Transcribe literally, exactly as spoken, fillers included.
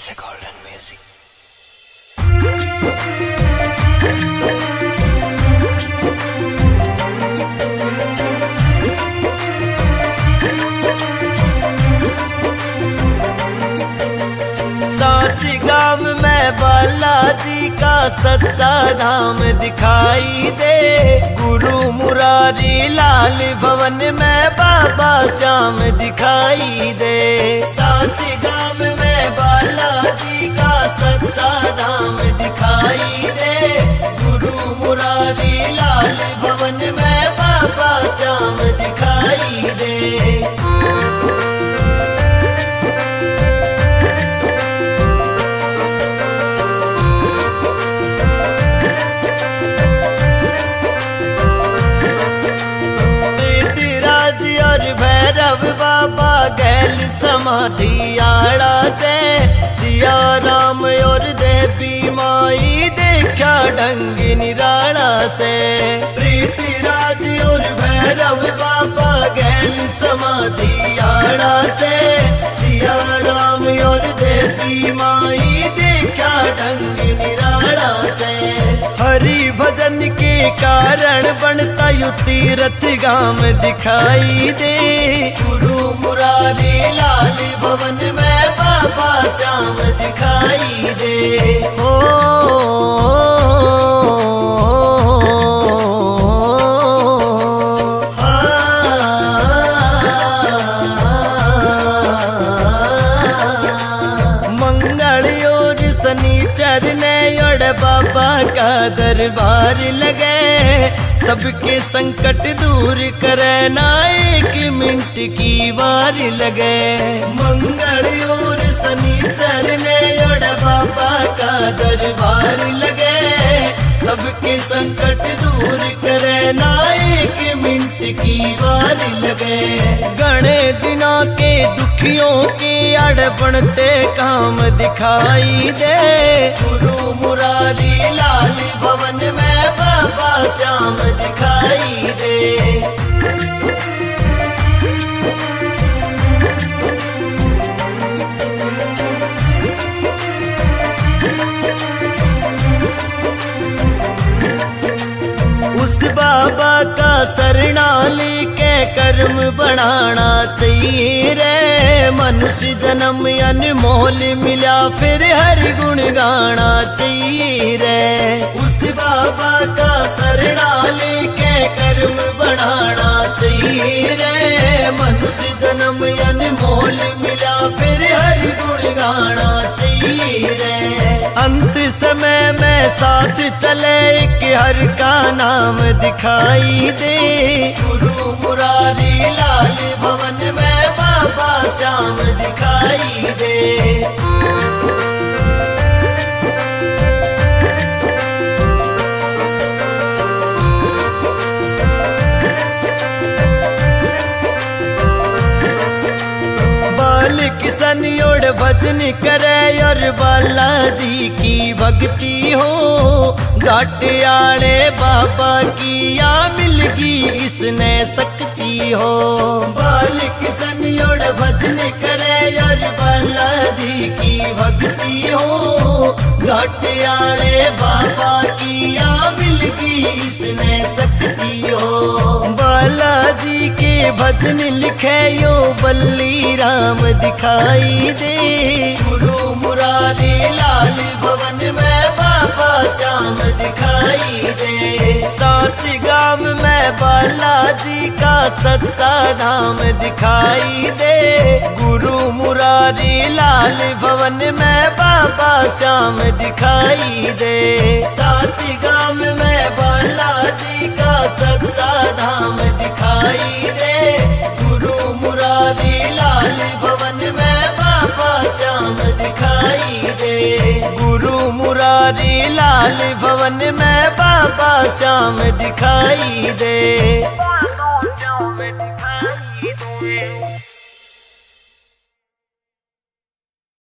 It's a golden music. साच गाँव में बालाजी का सच्चा धाम दिखाई दे। गुरु मुरारी लाल भवन में बाबा श्याम दिखाई दे। साच गाँव में बालाजी का सच्चा धाम दिखाई दे। गुरु मुरारी लाल भवन में बाबा श्याम दिखाई दे। भैरव बाबा गैल समाधि आड़ा से सिया राम और देवी माई देखा ढंग निराड़ा से। प्रीति राज और भैरव बाबा गैल समाधि आड़ा से सिया राम और देवी माई देखा ढंग निराड़ा से। हरि भजन के कारण बनता यु तीरथ गाम दिखाई दे। गुरु मुरारी लाल भवन में बाबा श्याम दिखाई दे। ओ, मंगल और शनिचर ने बाबा का दरबार लगे। सबके संकट दूर करे ना एक मिनट की बार लगे। मंगल और शनिचर ने बाबा का दरबार लगे। सबके संकट दूर करे ना एक मिनट की बार लगे। गणे दिनों के दुखियों के अड़ बनते काम दिखाई दे। गुरु मुरारी लाल भवन में बाबा श्याम दिखाई दे। उस बाबा का शरणाली के कर्म बनाना चाहिए रे। मनुष्य जन्म अनमोल मिला फिर हर गुण गाना चाहिए रे। उस बाबा का शरणाली के कर्म बनाना चाहिए रे। मनुष्य जन्म अनमोल मिला फिर हर गुण गाना चाहिए रे। अंत समय में साथ चले एक हर का नाम दिखाई दे। गुरु मुरारी लाल भवन में बाबा श्याम दिखाई दे। किसन योड़ भजन करे और बालाजी की भक्ति हो। घाट आड़े बाबा की या मिलगी इसने शक्ति हो। बाल किसन योड़ भजन करे और बालाजी की भक्ति हो। घाट आड़े बाबा की या मिलगी इसने शक्ति हो। बालाजी के भजन लिखे यो बल्ली राम दिखाई दे। गुरु मुरारी लाल भवन में बाबा श्याम दिखाई दे। साच गाँव में बालाजी का सच्चा धाम दिखाई दे। गुरु मुरारी लाल भवन में बाबा श्याम दिखाई दे। साच गाँव में बालाजी का सच्चा धाम दिखाई दे। गुरु मुरारी लाल भवन में बाबा श्याम दिखाई दे। गुरु मुरारी लाल भवन में बाबा श्याम दिखाई दे।